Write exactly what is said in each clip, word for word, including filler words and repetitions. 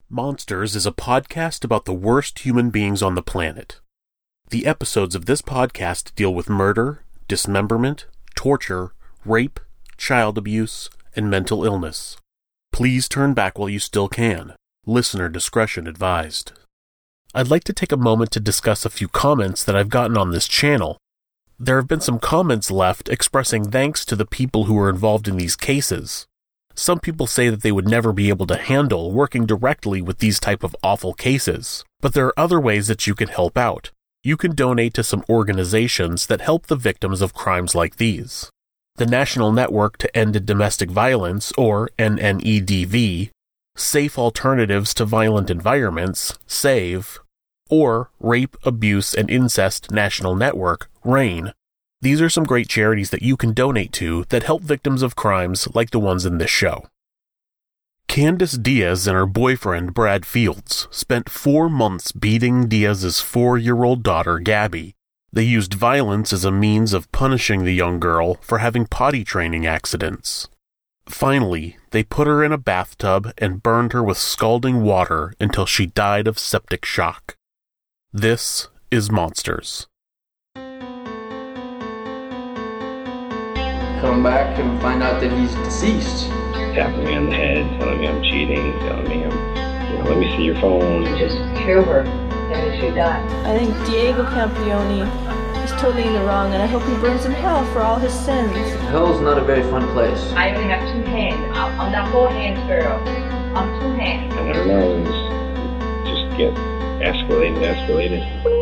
Monsters is a podcast about the worst human beings on the planet. The episodes of this podcast deal with murder, dismemberment, torture, rape, child abuse, and mental illness. Please turn back while you still can. Listener discretion advised. I'd like to take a moment to discuss a few comments that I've gotten on this channel. There have been some comments left expressing thanks to the people who were involved in these cases. Some people say that they would never be able to handle working directly with these type of awful cases, but there are other ways that you can help out. You can donate to some organizations that help the victims of crimes like these. The National Network to End Domestic Violence, or N N E D V, Safe Alternatives to Violent Environments, SAVE, or Rape, Abuse, and Incest National Network, RAIN. These are some great charities that you can donate to that help victims of crimes like the ones in this show. Candace Diaz and her boyfriend, Brad Fields, spent four months beating Diaz's four-year-old daughter, Gabby. They used violence as a means of punishing the young girl for having potty training accidents. Finally, they put her in a bathtub and burned her with scalding water until she died of septic shock. This is Monsters. Come back and find out that he's deceased. Tapping me on the head, telling me I'm cheating, telling me I'm, you know, let me see your phone. Just kill her, and she died. I think Diego Campione is totally in the wrong, and I hope he burns in hell for all his sins. Hell's not a very fun place. I only have two hands. I'm not four hands, girl. I'm two hands. And I don't know, it was just get escalated, escalated.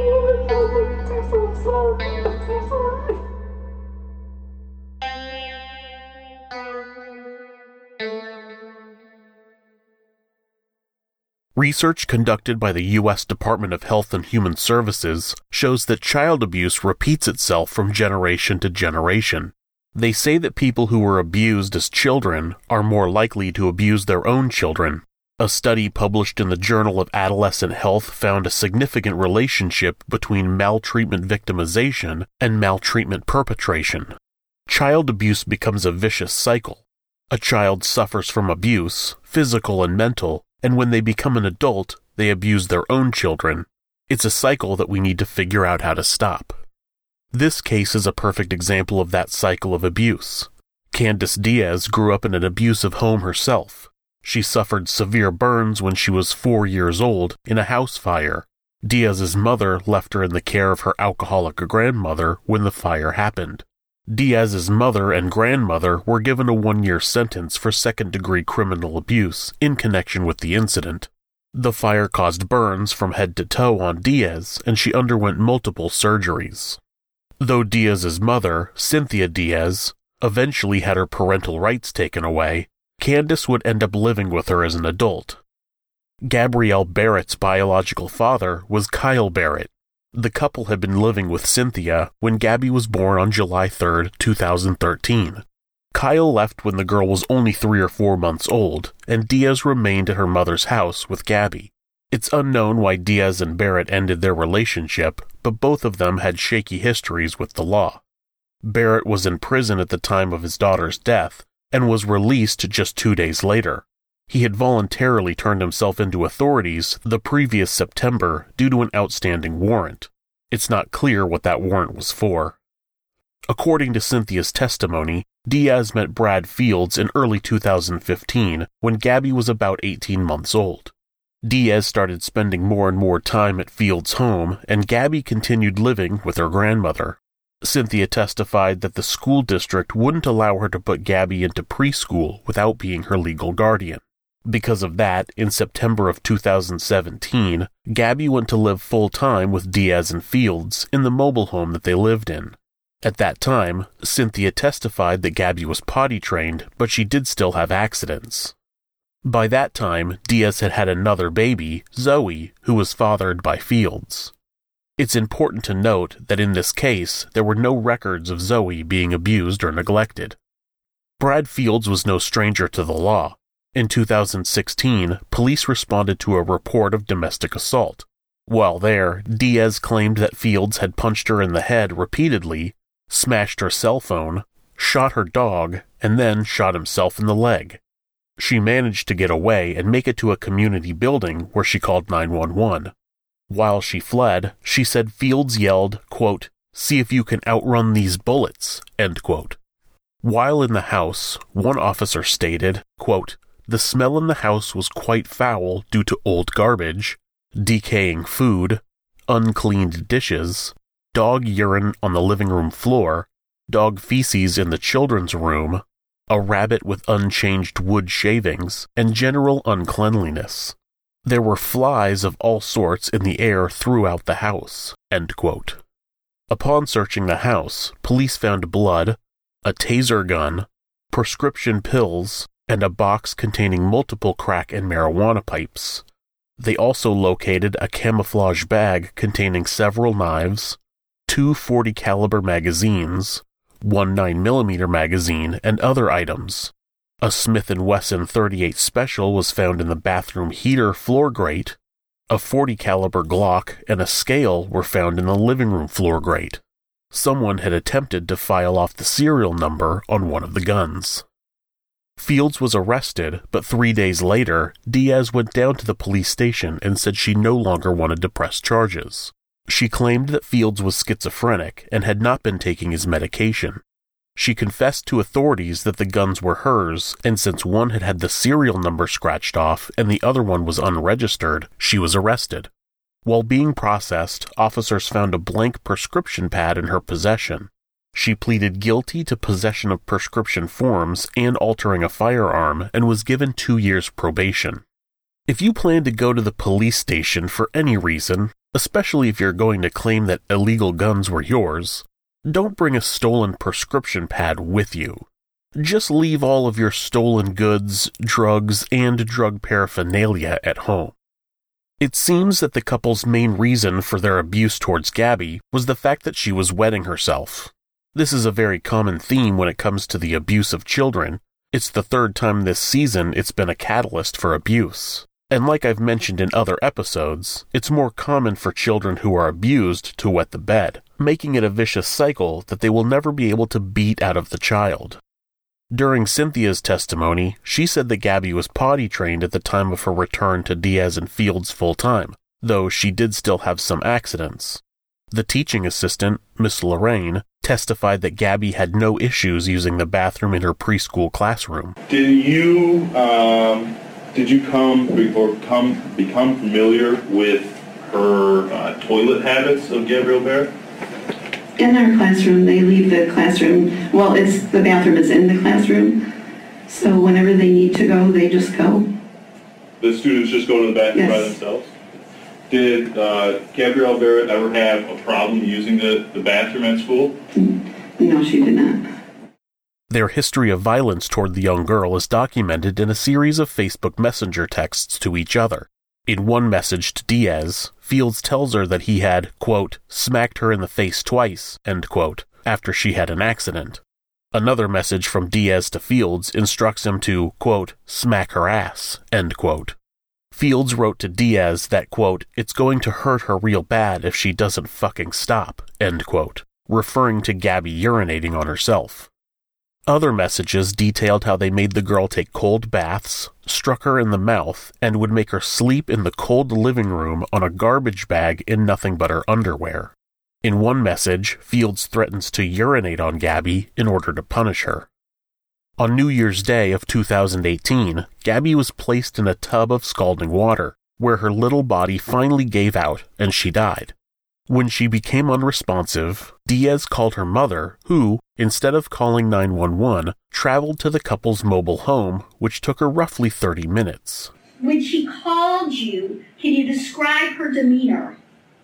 Research conducted by the U S Department of Health and Human Services shows that child abuse repeats itself from generation to generation. They say that people who were abused as children are more likely to abuse their own children. A study published in the Journal of Adolescent Health found a significant relationship between maltreatment victimization and maltreatment perpetration. Child abuse becomes a vicious cycle. A child suffers from abuse, physical and mental, and when they become an adult, they abuse their own children. It's a cycle that we need to figure out how to stop. This case is a perfect example of that cycle of abuse. Candace Diaz grew up in an abusive home herself. She suffered severe burns when she was four years old in a house fire. Diaz's mother left her in the care of her alcoholic grandmother when the fire happened. Diaz's mother and grandmother were given a one-year sentence for second-degree criminal abuse in connection with the incident. The fire caused burns from head to toe on Diaz, and she underwent multiple surgeries. Though Diaz's mother, Cynthia Diaz, eventually had her parental rights taken away, Candace would end up living with her as an adult. Gabrielle Barrett's biological father was Kyle Barrett. The couple had been living with Cynthia when Gabby was born on July third, two thousand thirteen. Kyle left when the girl was only three or four months old, and Diaz remained at her mother's house with Gabby. It's unknown why Diaz and Barrett ended their relationship, but both of them had shaky histories with the law. Barrett was in prison at the time of his daughter's death, and was released just two days later. He had voluntarily turned himself into authorities the previous September due to an outstanding warrant. It's not clear what that warrant was for. According to Cynthia's testimony, Diaz met Brad Fields in early two thousand fifteen when Gabby was about eighteen months old. Diaz started spending more and more time at Fields' home, and Gabby continued living with her grandmother. Cynthia testified that the school district wouldn't allow her to put Gabby into preschool without being her legal guardian. Because of that, in September of two thousand seventeen, Gabby went to live full-time with Diaz and Fields in the mobile home that they lived in. At that time, Cynthia testified that Gabby was potty trained, but she did still have accidents. By that time, Diaz had had another baby, Zoe, who was fathered by Fields. It's important to note that in this case, there were no records of Zoe being abused or neglected. Brad Fields was no stranger to the law. In two thousand sixteen, police responded to a report of domestic assault. While there, Diaz claimed that Fields had punched her in the head repeatedly, smashed her cell phone, shot her dog, and then shot himself in the leg. She managed to get away and make it to a community building where she called nine one one. While she fled, she said Fields yelled, quote, "See if you can outrun these bullets," end quote. While in the house, one officer stated, quote, "The smell in the house was quite foul due to old garbage, decaying food, uncleaned dishes, dog urine on the living room floor, dog feces in the children's room, a rabbit with unchanged wood shavings, and general uncleanliness. There were flies of all sorts in the air throughout the house," end quote. Upon searching the house, police found blood, a taser gun, prescription pills, and a box containing multiple crack and marijuana pipes. They also located a camouflage bag containing several knives, two forty caliber magazines, one nine millimeter magazine, and other items. A Smith and Wesson thirty-eight Special was found in the bathroom heater floor grate. A forty caliber Glock and a scale were found in the living room floor grate. Someone had attempted to file off the serial number on one of the guns. Fields was arrested, but three days later, Diaz went down to the police station and said she no longer wanted to press charges. She claimed that Fields was schizophrenic and had not been taking his medication. She confessed to authorities that the guns were hers, and since one had had the serial number scratched off and the other one was unregistered, she was arrested. While being processed, officers found a blank prescription pad in her possession. She pleaded guilty to possession of prescription forms and altering a firearm and was given two years probation. If you plan to go to the police station for any reason, especially if you're going to claim that illegal guns were yours, don't bring a stolen prescription pad with you. Just leave all of your stolen goods, drugs, and drug paraphernalia at home. It seems that the couple's main reason for their abuse towards Gabby was the fact that she was wetting herself. This is a very common theme when it comes to the abuse of children. It's the third time this season it's been a catalyst for abuse. And like I've mentioned in other episodes, it's more common for children who are abused to wet the bed, making it a vicious cycle that they will never be able to beat out of the child. During Cynthia's testimony, she said that Gabby was potty trained at the time of her return to Diaz and Fields full-time, though she did still have some accidents. The teaching assistant, Miss Lorraine, testified that Gabby had no issues using the bathroom in her preschool classroom. Did you, um, did you come or come become familiar with her uh, toilet habits of Gabrielle Barrett? In our classroom, they leave the classroom, well, it's the bathroom is in the classroom, so whenever they need to go, they just go. The students just go to the bathroom Yes. by themselves? Did uh, Gabrielle Barrett ever have a problem using the, the bathroom at school? No, she did not. Their history of violence toward the young girl is documented in a series of Facebook Messenger texts to each other. In one message to Diaz, Fields tells her that he had, quote, smacked her in the face twice, end quote, after she had an accident. Another message from Diaz to Fields instructs him to, quote, smack her ass, end quote. Fields wrote to Diaz that, quote, it's going to hurt her real bad if she doesn't fucking stop, end quote, referring to Gabby urinating on herself. Other messages detailed how they made the girl take cold baths, struck her in the mouth, and would make her sleep in the cold living room on a garbage bag in nothing but her underwear. In one message, Fields threatens to urinate on Gabby in order to punish her. On New Year's Day of two thousand eighteen, Gabby was placed in a tub of scalding water, where her little body finally gave out and she died. When she became unresponsive, Diaz called her mother, who, instead of calling nine one one, traveled to the couple's mobile home, which took her roughly thirty minutes. When she called you, can you describe her demeanor?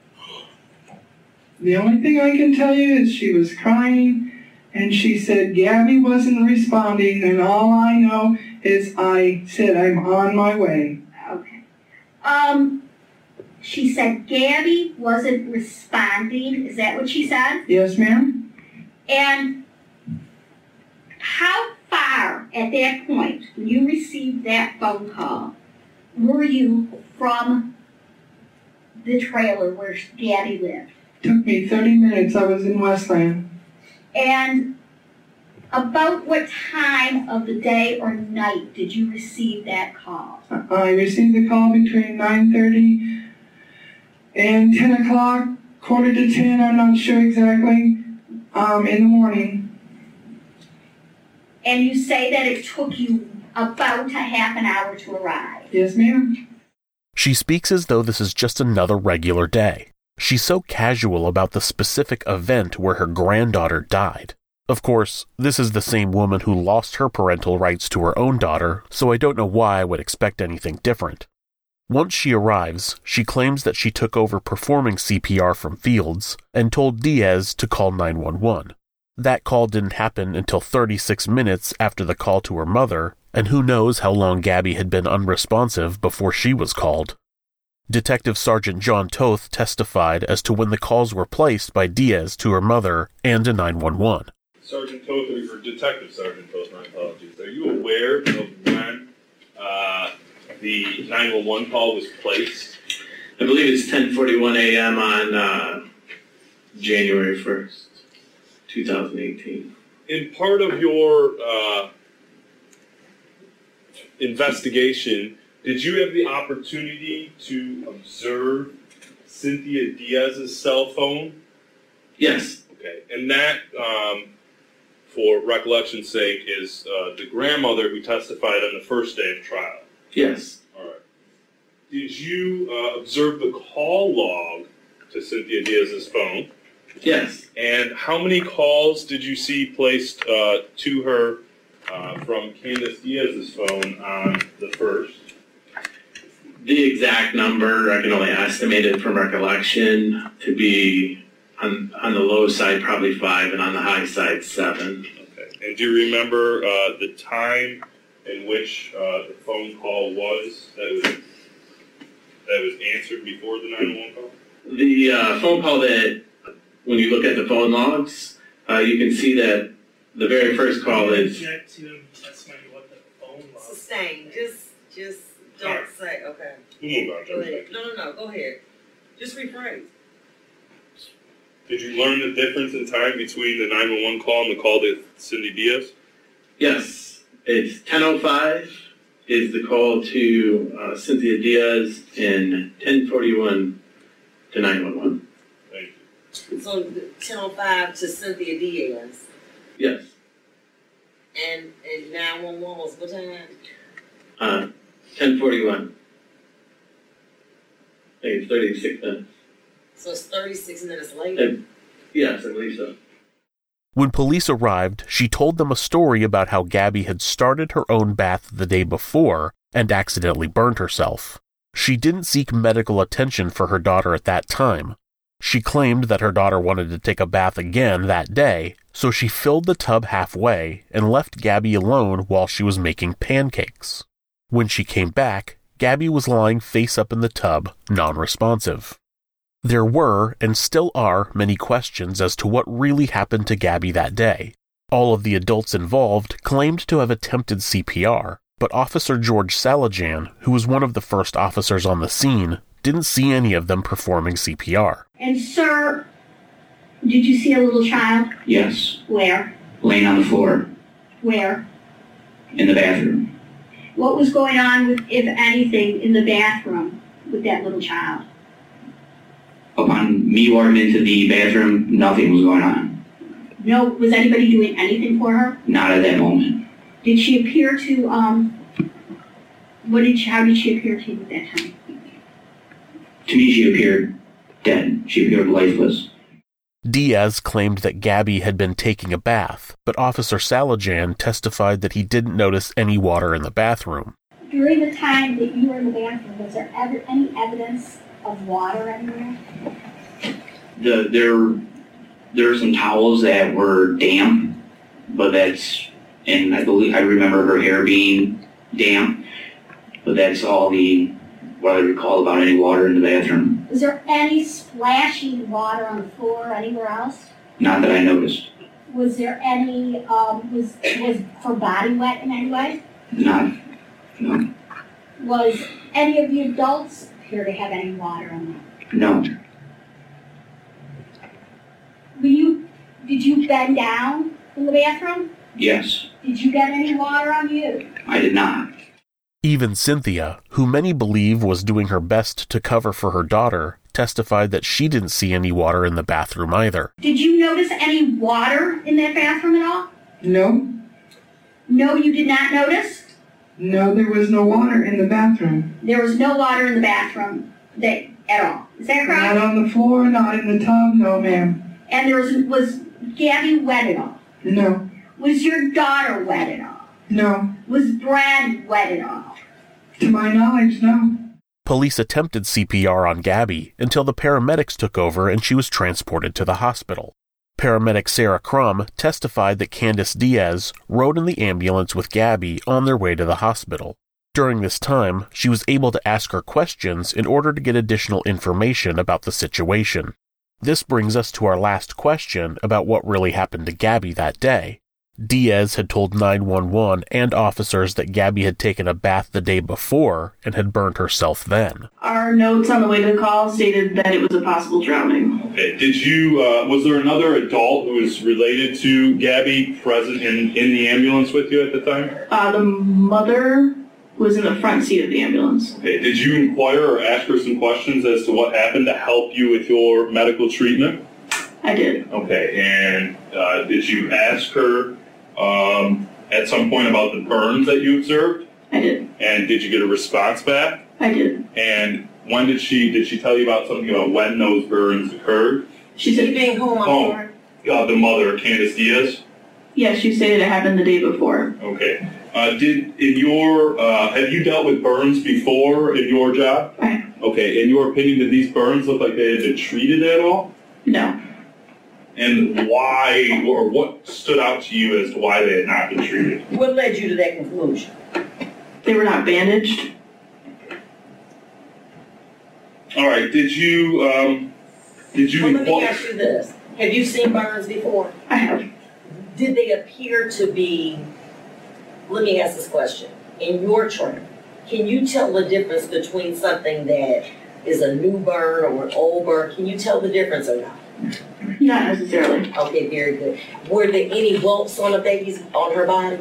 The only thing I can tell you is she was crying, and she said Gabby wasn't responding, and all I know is I said I'm on my way. Okay. Um... She said Gabby wasn't responding. Is that what she said? Yes, ma'am. And how far at that point, when you received that phone call, were you from the trailer where Gabby lived? Took me thirty minutes. I was in Westland. And About what time of the day or night did you receive that call? I received the call between nine thirty and ten o'clock, quarter to ten, I'm not sure exactly, um, in the morning. And you say that it took you about a half an hour to arrive? Yes, ma'am. She speaks as though this is just another regular day. She's so casual about the specific event where her granddaughter died. Of course, this is the same woman who lost her parental rights to her own daughter, so I don't know why I would expect anything different. Once she arrives, she claims that she took over performing C P R from Fields and told Diaz to call nine one one. That call didn't happen until thirty-six minutes after the call to her mother, and who knows how long Gabby had been unresponsive before she was called. Detective Sergeant John Toth testified as to when the calls were placed by Diaz to her mother and to nine one one. Sergeant Toth, or Detective Sergeant Toth, my apologies. Are you aware of when uh, the nine one one call was placed? I believe it's ten forty-one a.m. on uh, January first, twenty eighteen. In part of your uh, investigation, did you have the opportunity to observe Cynthia Diaz's cell phone? Yes. Okay, and that, um, for recollection's sake, is uh, the grandmother who testified on the first day of trial. Yes. All right. Did you uh, observe the call log to Cynthia Diaz's phone? Yes. And how many calls did you see placed uh, to her uh, from Candace Diaz's phone on the first? The exact number, I can only estimate it from recollection to be on, on the low side probably five and on the high side seven. Okay. And do you remember uh, the time in which uh, the phone call was that was that was answered before the nine one one call? The uh, phone call that, when you look at the phone logs, uh, you can see that the very first call is... Object to testimony what the phone log. Sustain. Just, just don't right. say, okay. We'll move on. Go ahead. No, no, no, go ahead. Just rephrase. Did you learn the difference in time between the nine one one call and the call to Cindy Diaz? Yes. It's ten oh five is the call to uh, Cynthia Diaz and ten forty-one to nine one one. Thank you. So ten oh five to Cynthia Diaz. Yes. And and nine one one was what time? Uh, ten forty-one. I think it's thirty-six minutes. So it's thirty-six minutes later? And, yes, I believe so. When police arrived, she told them a story about how Gabby had started her own bath the day before and accidentally burned herself. She didn't seek medical attention for her daughter at that time. She claimed that her daughter wanted to take a bath again that day, so she filled the tub halfway and left Gabby alone while she was making pancakes. When she came back, Gabby was lying face up in the tub, non-responsive. There were, and still are, many questions as to what really happened to Gabby that day. All of the adults involved claimed to have attempted C P R, but Officer George Salajan, who was one of the first officers on the scene, didn't see any of them performing C P R. And sir, did you see a little child? Yes. Where? Laying on the floor. Where? In the bathroom. What was going on, with, if anything, in the bathroom with that little child? Upon me walking into the bathroom, nothing was going on. No, was anybody doing anything for her? Not at that moment. Did she appear to, um, what did she, how did she appear to you at that time? To me, she appeared dead. She appeared lifeless. Diaz claimed that Gabby had been taking a bath, but Officer Salajan testified that he didn't notice any water in the bathroom. During the time that you were in the bathroom, was there ever any evidence of water anywhere? The, there, there were some towels that were damp, but that's, and I believe, I remember her hair being damp, but that's all the, what I recall about any water in the bathroom. Was there any splashing water on the floor or anywhere else? Not that I noticed. Was there any, um, was, was her body wet in any way? Not, no. Was any of the adults appear to have any water on them? No. Were you, did you bend down in the bathroom? Yes. Did you get any water on you? I did not. Even Cynthia, who many believe was doing her best to cover for her daughter, testified that she didn't see any water in the bathroom either. Did you notice any water in that bathroom at all? No. No, you did not notice? No, there was no water in the bathroom. There was no water in the bathroom that, at all. Is that correct? Not on the floor, not in the tub, no ma'am. And there was, was Gabby wet at all? No. Was your daughter wet at all? No. Was Brad wet at all? To my knowledge, no. Police attempted C P R on Gabby until the paramedics took over and she was transported to the hospital. Paramedic Sarah Crum testified that Candace Diaz rode in the ambulance with Gabby on their way to the hospital. During this time, she was able to ask her questions in order to get additional information about the situation. This brings us to our last question about what really happened to Gabby that day. Diaz had told nine one one and officers that Gabby had taken a bath the day before and had burned herself then. Our notes on the way to the call stated that it was a possible drowning. Okay. Did you, uh, was there another adult who was related to Gabby present in, in the ambulance with you at the time? Uh, the mother was in the front seat of the ambulance. Okay. Did you inquire or ask her some questions as to what happened to help you with your medical treatment? I did. Okay. And uh, did you ask her um, at some point about the burns that you observed? I did. And did you get a response back? I did. And when did she, did she tell you about something about when those burns occurred? She said, being home on Oh, board? uh, the mother, Candace Diaz? Yes, she stated it happened the day before. Okay. Uh, did, in your, uh, have you dealt with burns before in your job? I have. Okay. In your opinion, did these burns look like they had been treated at all? No. And why, or what stood out to you as to why they had not been treated? What led you to that conclusion? They were not bandaged. All right. Did you, um, did you... Well, let me ask you this. Have you seen burns before? I have. Did they appear to be, let me ask this question. In your training, can you tell the difference between something that is a new burn or an old burn? Can you tell the difference or not? Not necessarily. Okay, very good. Were there any bumps on the baby's, on her body?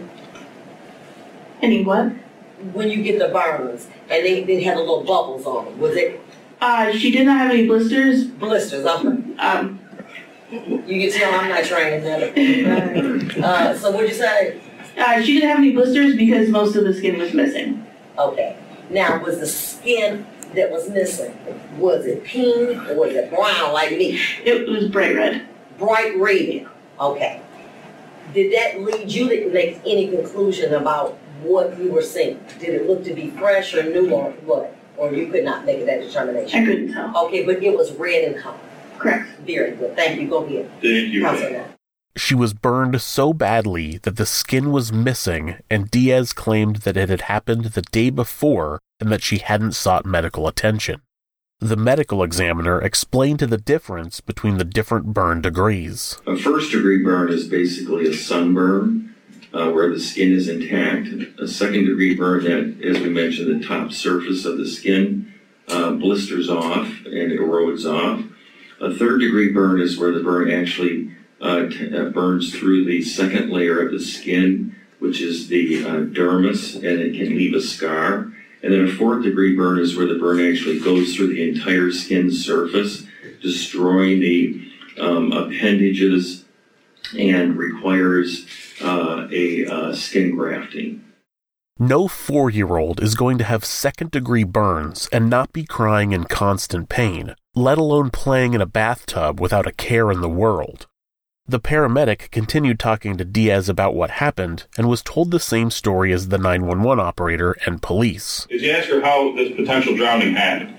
Any what? When you get the burns and they, they had a little bubbles on them, was it? Uh, she did not have any blisters. Blisters, um. Um. You can tell I'm not trained in that. Uh, so what'd you say? Uh, she didn't have any blisters because most of the skin was missing. Okay. Now, was the skin that was missing, was it pink or was it brown like me? It was bright red. Bright red. Okay. Did that lead you to make any conclusion about what you were seeing? Did it look to be fresh or new or what? Or you could not make that determination? I couldn't tell. Okay, but it was red in color. Correct. Very good. Thank you. Go ahead. Thank you. Councilman. She was burned so badly that the skin was missing, and Diaz claimed that it had happened the day before and that she hadn't sought medical attention. The medical examiner explained the difference between the different burn degrees. A first-degree burn is basically a sunburn uh, where the skin is intact. A second-degree burn that, as we mentioned, the top surface of the skin uh, blisters off and erodes off. A third-degree burn is where the burn actually uh, t- uh, burns through the second layer of the skin, which is the uh, dermis, and it can leave a scar. And then a fourth-degree burn is where the burn actually goes through the entire skin surface, destroying the um, appendages and requires uh, a uh, skin grafting. No four-year-old is going to have second-degree burns and not be crying in constant pain, let alone playing in a bathtub without a care in the world. The paramedic continued talking to Diaz about what happened and was told the same story as the nine one one operator and police. Did you ask her how this potential drowning happened?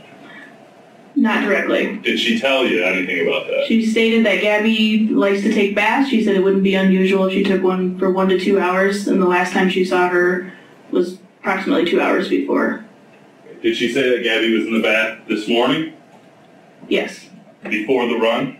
Not directly. Did she tell you anything about that? She stated that Gabby likes to take baths. She said it wouldn't be unusual if she took one for one to two hours, and the last time she saw her was approximately two hours before. Did she say that Gabby was in the bath this morning? Yes. Before the run?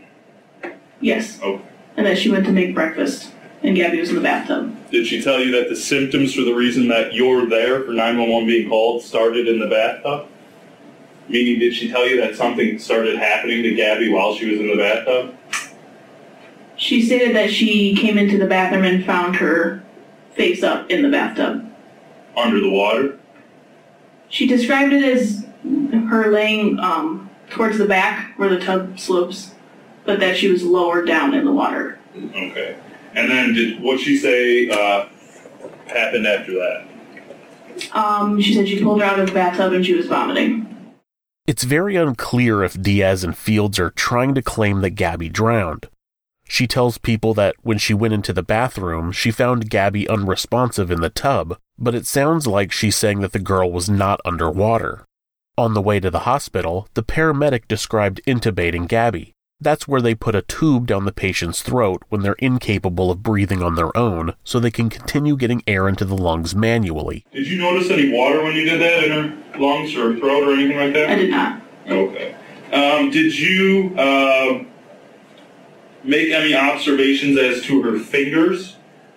Yes. Okay. And that she went to make breakfast, and Gabby was in the bathtub. Did she tell you that the symptoms for the reason that you're there for nine one one being called started in the bathtub? Meaning, did she tell you that something started happening to Gabby while she was in the bathtub? She stated that she came into the bathroom and found her face up in the bathtub. Under the water? She described it as her laying um, towards the back where the tub slopes, but that she was lower down in the water. Okay. And then did what she say uh, happened after that? Um, she said she pulled her out of the bathtub and she was vomiting. It's very unclear if Diaz and Fields are trying to claim that Gabby drowned. She tells people that when she went into the bathroom, she found Gabby unresponsive in the tub, but it sounds like she's saying that the girl was not underwater. On the way to the hospital, the paramedic described intubating Gabby. That's where they put a tube down the patient's throat when they're incapable of breathing on their own, so they can continue getting air into the lungs manually. Did you notice any water when you did that in her lungs or throat or anything like that? I did not. Okay. Um, did you uh, make any observations as to her fingers?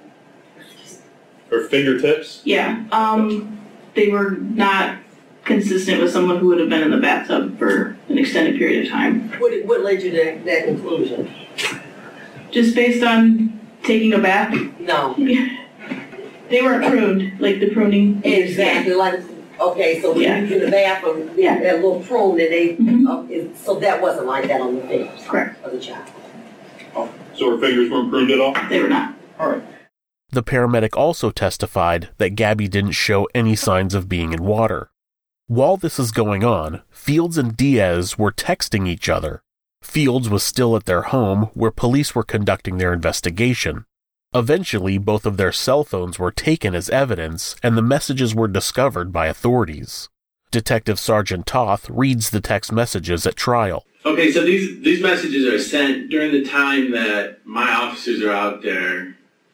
Her fingertips? Yeah. Um, they were not consistent with someone who would have been in the bathtub for an extended period of time. What, what led you to that, that conclusion? Just based on taking a bath? No. They weren't pruned, like the pruning. Exactly, like, okay, so when Yeah. you get in the bathroom, Yeah. that little prune that they, Mhm. uh, is, so that wasn't like that on the fingers? Correct. Of the child? Oh, so her fingers weren't pruned at all? They were not. All right. The paramedic also testified that Gabby didn't show any signs of being in water. While this is going on, Fields and Diaz were texting each other. Fields was still at their home where police were conducting their investigation. Eventually, both of their cell phones were taken as evidence, and the messages were discovered by authorities. Detective Sergeant Toth reads the text messages at trial. Okay, so these, these messages are sent during the time that my officers are out there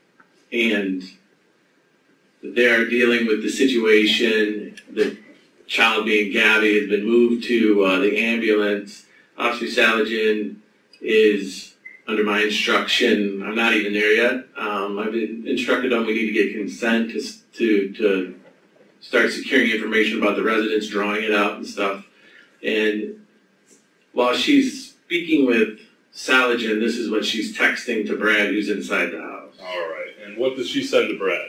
and they're dealing with the situation. The child being Gabby has been moved to uh, the ambulance. Officer Salajan is under my instruction. I'm not even there yet. Um, I've been instructed on we need to get consent to, to, to start securing information about the residents, drawing it out and stuff. And while she's speaking with Salajan, this is what she's texting to Brad, who's inside the house. All right. And what does she send to Brad?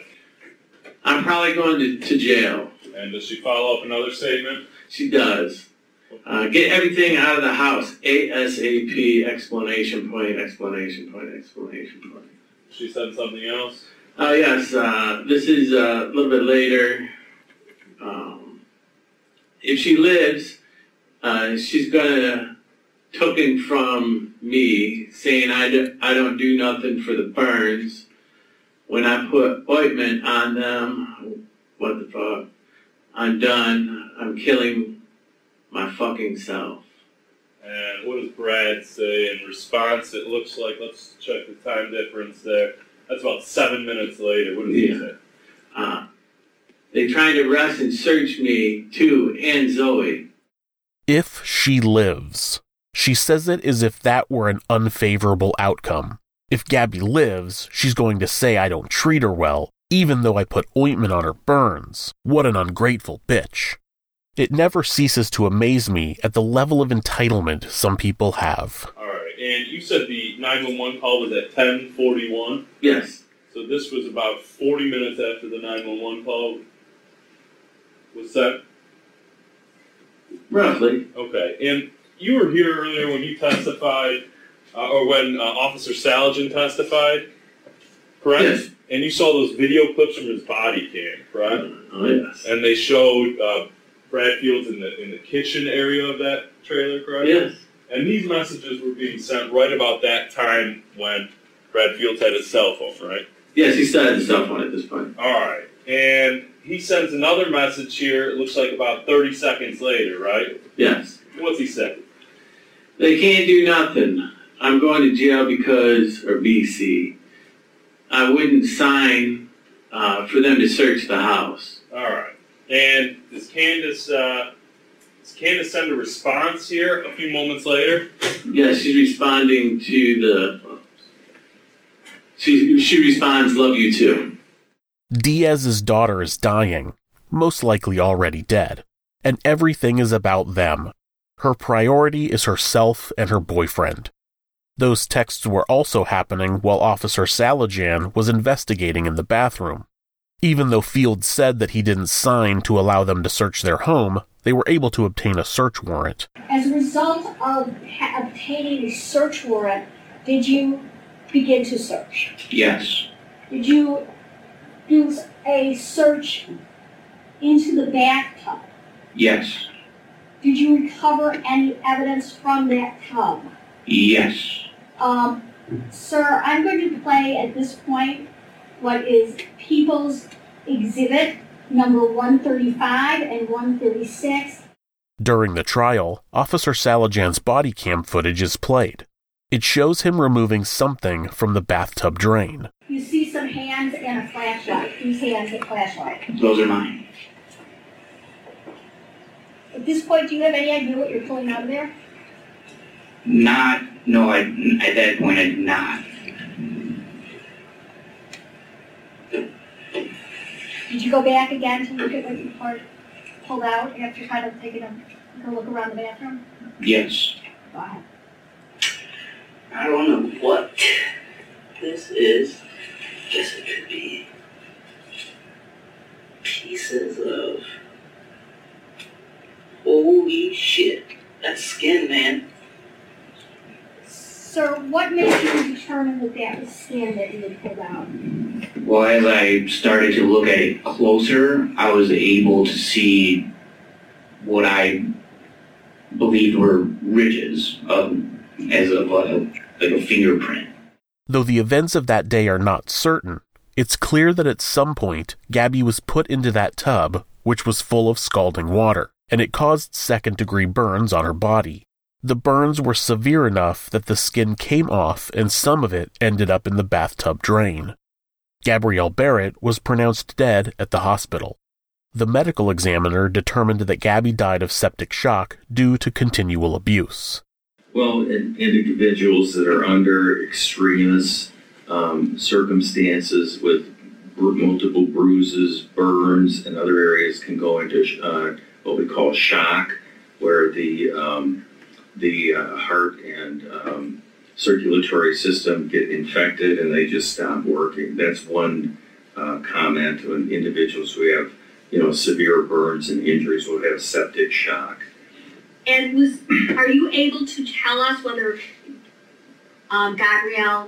I'm probably going to, to jail. And does she follow up another statement? She does. Uh, get everything out of the house. ASAP, explanation point, explanation point, explanation point. She said something else? Oh, uh, yes. Uh, this is uh, a little bit later. Um, if she lives, uh, she's going to token from me saying I, do, I don't do nothing for the burns. When I put ointment on them, what the fuck? I'm done. I'm killing my fucking self. And what does Brad say in response? It looks like, let's check the time difference there. That's about seven minutes later. What does Yeah. he say? Uh, they tried to arrest and search me, too, and Zoe. If she lives. She says it as if that were an unfavorable outcome. If Gabby lives, she's going to say I don't treat her well, even though I put ointment on her burns. What an ungrateful bitch. It never ceases to amaze me at the level of entitlement some people have. All right. And you said the nine one one call was at ten forty-one? Yes. So this was about forty minutes after the nine one one call was sent? Roughly. Okay. And you were here earlier when you testified, uh, or when uh, Officer Salajan testified, correct? Yes. And you saw those video clips from his body cam, correct? Oh, yes. And they showed uh, Brad Fields in the in the kitchen area of that trailer, correct? Yes. And these messages were being sent right about that time when Brad Fields had his cell phone, right? Yes, he still had his cell phone at this point. All right. And he sends another message here, it looks like about thirty seconds later, right? Yes. What's he say? They can't do nothing. I'm going to jail because, or B C, I wouldn't sign uh, for them to search the house. All right. And does Candace, uh, does Candace send a response here a few moments later? Yes, she's responding to the, she, she responds, love you too. Diaz's daughter is dying, most likely already dead, and everything is about them. Her priority is herself and her boyfriend. Those texts were also happening while Officer Salajan was investigating in the bathroom. Even though Fields said that he didn't sign to allow them to search their home, they were able to obtain a search warrant. As a result of ha- obtaining a search warrant, did you begin to search? Yes. Did you do a search into the bathtub? Yes. Did you recover any evidence from that tub? Yes. Um, sir, I'm going to play at this point what is People's Exhibit number one thirty-five and one thirty-six. During the trial, Officer Salajan's body cam footage is played. It shows him removing something from the bathtub drain. You see some hands and a flashlight. Whose hands and flashlight? Those are mine. At this point, do you have any idea what you're pulling out of there? Not, no, I, at that point I did not. Did you go back again to look at what you pulled out after kind of taking a, a look around the bathroom? Yes. Go ahead. I don't know what this is. Guess it could be pieces of... Holy shit. That's skin, man. Sir, what made you determine that that was skin that you had pulled out? Well, as I started to look at it closer, I was able to see what I believed were ridges of, as of a, like a fingerprint. Though the events of that day are not certain, it's clear that at some point, Gabby was put into that tub, which was full of scalding water, and it caused second-degree burns on her body. The burns were severe enough that the skin came off and some of it ended up in the bathtub drain. Gabrielle Barrett was pronounced dead at the hospital. The medical examiner determined that Gabby died of septic shock due to continual abuse. Well, in, individuals that are under extremist um, circumstances with bru- multiple bruises, burns, and other areas can go into uh, what we call shock, where the um, the uh, heart and um, circulatory system get infected and they just stop working. That's one uh, comment on individuals who have, you know, severe burns and injuries will have septic shock. And was are you able to tell us whether um, Gabrielle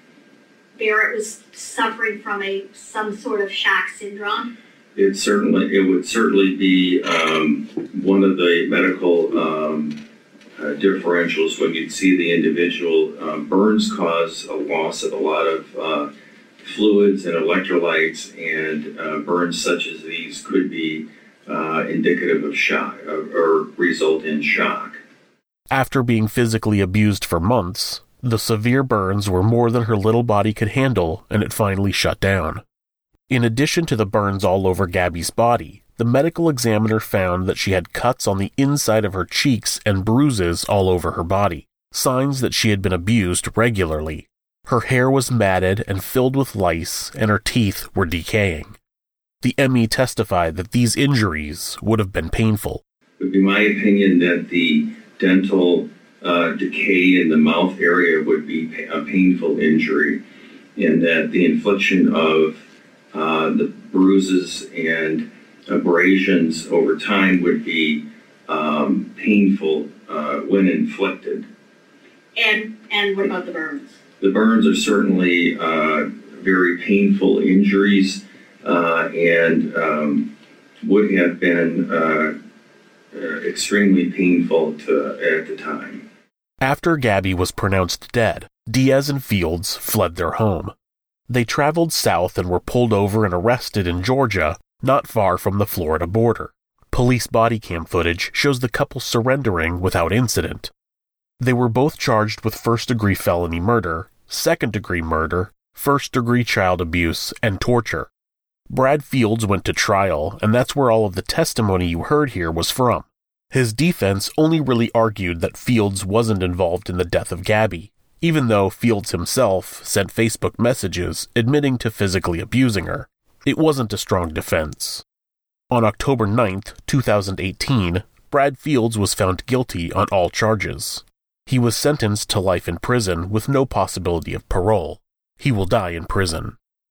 Barrett was suffering from a some sort of shock syndrome? It certainly, it would certainly be um, one of the medical um, uh, differentials when you'd see the individual. Um, burns cause a loss of a lot of uh, fluids and electrolytes, and uh, burns such as these could be uh, indicative of shock or, or result in shock. After being physically abused for months, the severe burns were more than her little body could handle, and it finally shut down. In addition to the burns all over Gabby's body, the medical examiner found that she had cuts on the inside of her cheeks and bruises all over her body, signs that she had been abused regularly. Her hair was matted and filled with lice, and her teeth were decaying. The M E testified that these injuries would have been painful. It would be my opinion that the dental uh, decay in the mouth area would be a painful injury, and that the infliction of uh, the bruises and abrasions over time would be um, painful uh, when inflicted. And and what about the burns? The burns are certainly uh, very painful injuries uh, and um, would have been uh, uh, extremely painful to, at the time. After Gabby was pronounced dead, Diaz and Fields fled their home. They traveled south and were pulled over and arrested in Georgia, not far from the Florida border. Police body cam footage shows the couple surrendering without incident. They were both charged with first-degree felony murder, second-degree murder, first-degree child abuse, and torture. Brad Fields went to trial, and that's where all of the testimony you heard here was from. His defense only really argued that Fields wasn't involved in the death of Gabby, even though Fields himself sent Facebook messages admitting to physically abusing her. It wasn't a strong defense. On October ninth, twenty eighteen, Brad Fields was found guilty on all charges. He was sentenced to life in prison with no possibility of parole. He will die in prison.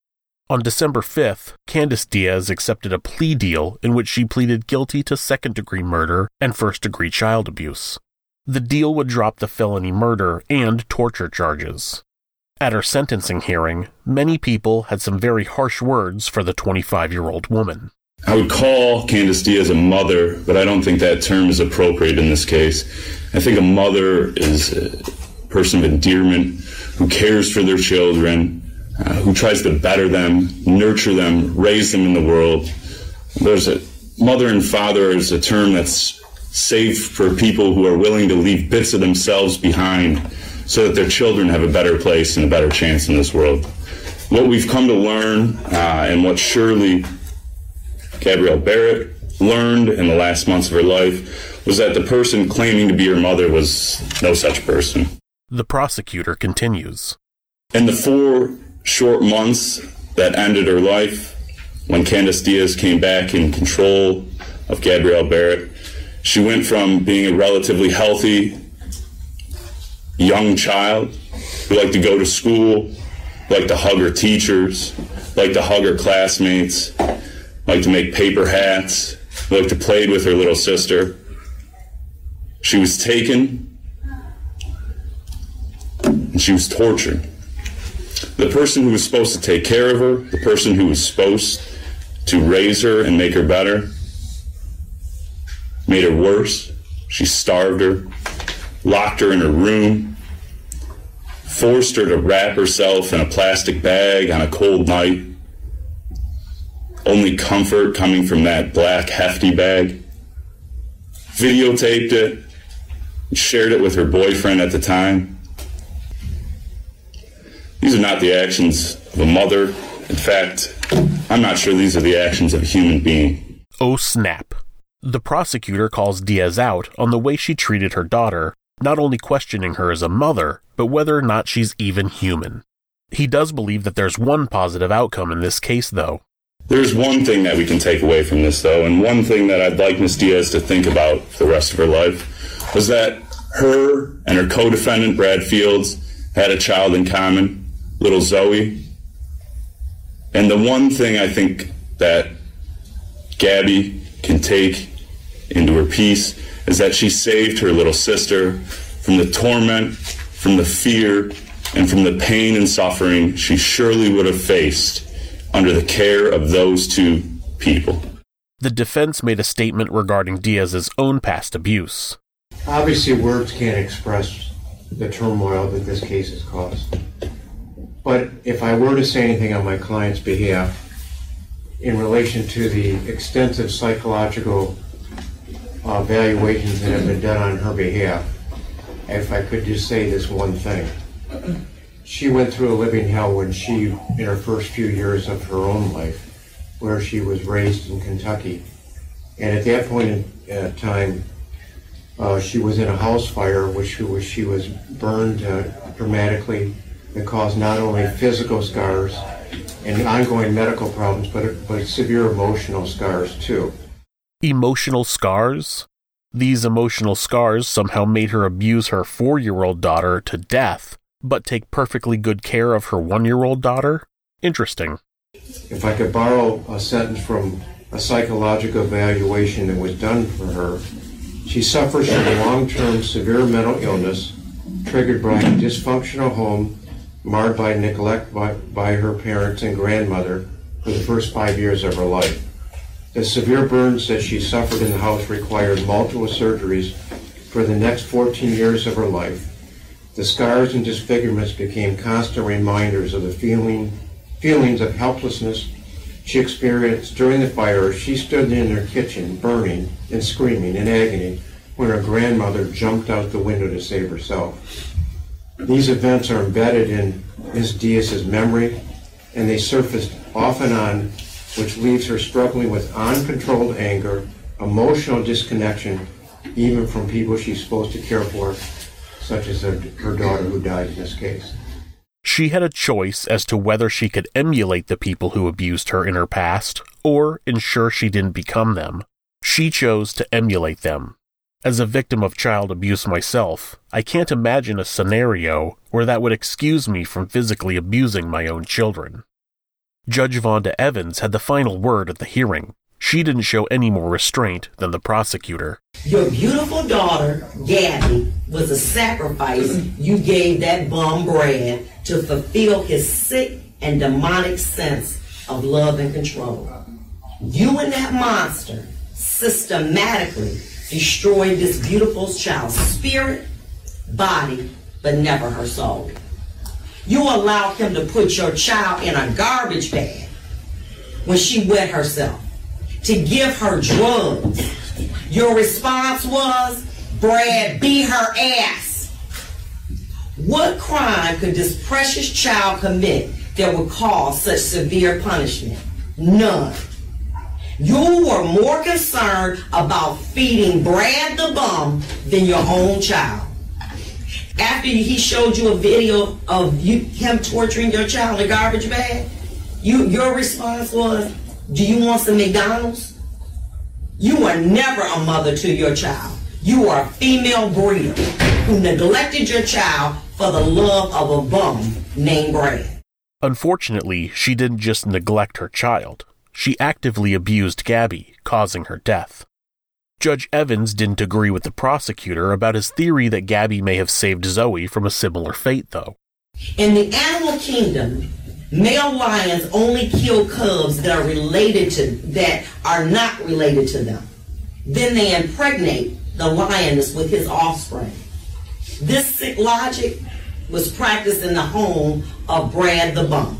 On December fifth, Candace Diaz accepted a plea deal in which she pleaded guilty to second-degree murder and first-degree child abuse. The deal would drop the felony murder and torture charges. At her sentencing hearing, many people had some very harsh words for the twenty-five-year-old woman. I would call Candace Diaz a mother, but I don't think that term is appropriate in this case. I think a mother is a person of endearment who cares for their children, uh, who tries to better them, nurture them, raise them in the world. There's a mother and father is a term that's safe for people who are willing to leave bits of themselves behind so that their children have a better place and a better chance in this world. What we've come to learn, uh, and what surely Gabrielle Barrett learned in the last months of her life, was that the person claiming to be her mother was no such person. The prosecutor continues. In the four short months that ended her life, when Candace Diaz came back in control of Gabrielle Barrett, she went from being a relatively healthy young child who liked to go to school, liked to hug her teachers, liked to hug her classmates, liked to make paper hats, liked to play with her little sister. She was taken and she was tortured. The person who was supposed to take care of her, the person who was supposed to raise her and make her better, made her worse. She starved her, locked her in her room, forced her to wrap herself in a plastic bag on a cold night. Only comfort coming from that black hefty bag. Videotaped it, and shared it with her boyfriend at the time. These are not the actions of a mother. In fact, I'm not sure these are the actions of a human being. Oh snap. The prosecutor calls Diaz out on the way she treated her daughter, not only questioning her as a mother, but whether or not she's even human. He does believe that there's one positive outcome in this case, though. There's one thing that we can take away from this, though, and one thing that I'd like Miss Diaz to think about for the rest of her life, was that her and her co-defendant, Brad Fields, had a child in common, little Zoe. And the one thing I think that Gabby can take into her peace is that she saved her little sister from the torment, from the fear, and from the pain and suffering she surely would have faced under the care of those two people. The defense made a statement regarding Diaz's own past abuse. Obviously, words can't express the turmoil that this case has caused. But if I were to say anything on my client's behalf in relation to the extensive psychological uh, evaluations that have been done on her behalf, if I could just say this one thing. She went through a living hell when she, in her first few years of her own life, where she was raised in Kentucky. And at that point in uh, time, uh, she was in a house fire, which was, she was burned uh, dramatically. It caused not only physical scars and ongoing medical problems, but, but severe emotional scars too. Emotional scars? These emotional scars somehow made her abuse her four-year-old daughter to death, but take perfectly good care of her one-year-old daughter? Interesting. If I could borrow a sentence from a psychological evaluation that was done for her, she suffers from long-term severe mental illness triggered by a dysfunctional home marred by neglect by, by her parents and grandmother for the first five years of her life. The severe burns that she suffered in the house required multiple surgeries for the next fourteen years of her life. The scars and disfigurements became constant reminders of the feeling, feelings of helplessness she experienced during the fire. She stood in her kitchen, burning and screaming in agony when her grandmother jumped out the window to save herself. These events are embedded in Miz Diaz's memory, and they surfaced off and on, which leaves her struggling with uncontrolled anger, emotional disconnection, even from people she's supposed to care for, such as her, her daughter who died in this case. She had a choice as to whether she could emulate the people who abused her in her past, or ensure she didn't become them. She chose to emulate them. As a victim of child abuse myself, I can't imagine a scenario where that would excuse me from physically abusing my own children. Judge Vonda Evans had the final word at the hearing. She didn't show any more restraint than the prosecutor. Your beautiful daughter, Gabby, was a sacrifice you gave that bum Brad to fulfill his sick and demonic sense of love and control. You and that monster systematically destroyed this beautiful child's spirit, body, but never her soul. You allowed him to put your child in a garbage bag when she wet herself, to give her drugs. Your response was, Brad, beat her ass. What crime could this precious child commit that would cause such severe punishment? None. You were more concerned about feeding Brad the bum than your own child. After he showed you a video of you, him torturing your child in a garbage bag, you, your response was, do you want some McDonald's? You were never a mother to your child. You are a female breeder who neglected your child for the love of a bum named Brad. Unfortunately, she didn't just neglect her child. She actively abused Gabby, causing her death. Judge Evans didn't agree with the prosecutor about his theory that Gabby may have saved Zoe from a similar fate, though. In the animal kingdom, male lions only kill cubs that are related to, that are not related to them. Then they impregnate the lioness with his offspring. This sick logic was practiced in the home of Brad the Bum.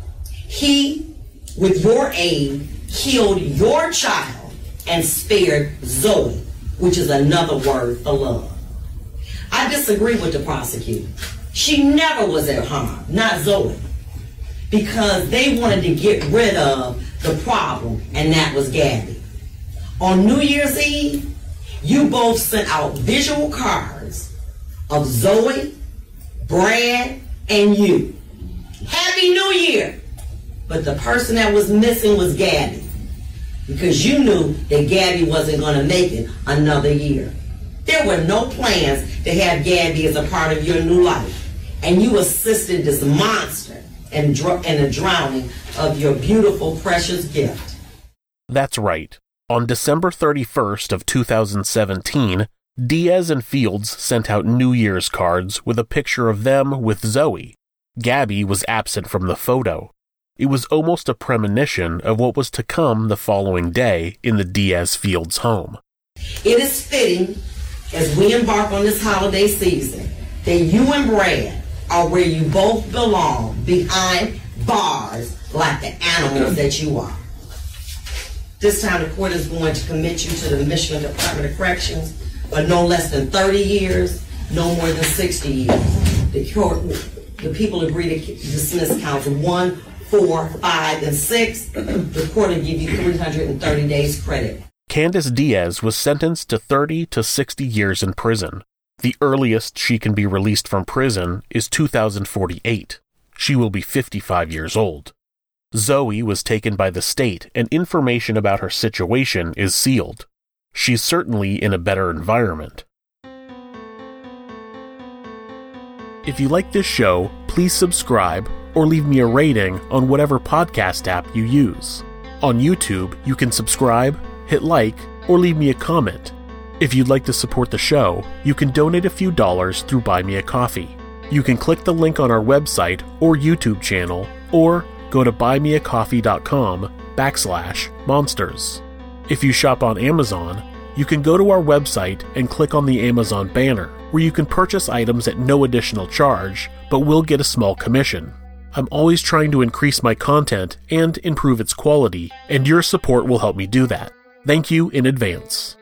He, with your aid, killed your child and spared Zoe, which is another word for love. I disagree with the prosecutor. She never was at harm, not Zoe, because they wanted to get rid of the problem, and that was Gabby. On New Year's Eve, you both sent out visual cards of Zoe, Brad, and you. Happy New Year! But the person that was missing was Gabby, because you knew that Gabby wasn't going to make it another year. There were no plans to have Gabby as a part of your new life, and you assisted this monster in, dr- in the drowning of your beautiful, precious gift. That's right. On December thirty-first of two thousand seventeen, Diaz and Fields sent out New Year's cards with a picture of them with Zoe. Gabby was absent from the photo. It was almost a premonition of what was to come the following day in the Diaz-Fields home. It is fitting, as we embark on this holiday season, that you and Brad are where you both belong, behind bars like the animals that you are. This time the court is going to commit you to the Michigan Department of Corrections for no less than thirty years, no more than sixty years. The court, the people agree to dismiss counts one, four, five, and six. The court will give you three hundred thirty days credit. Candace Diaz was sentenced to thirty to sixty years in prison. The earliest she can be released from prison is two thousand forty-eight. She will be fifty-five years old. Zoe was taken by the state, and information about her situation is sealed. She's certainly in a better environment. If you like this show, please subscribe or leave me a rating on whatever podcast app you use. On YouTube, you can subscribe, hit like, or leave me a comment. If you'd like to support the show, you can donate a few dollars through Buy Me a Coffee. You can click the link on our website or YouTube channel, or go to buymeacoffee.com backslash monsters. If you shop on Amazon, you can go to our website and click on the Amazon banner, where you can purchase items at no additional charge, but will get a small commission. I'm always trying to increase my content and improve its quality, and your support will help me do that. Thank you in advance.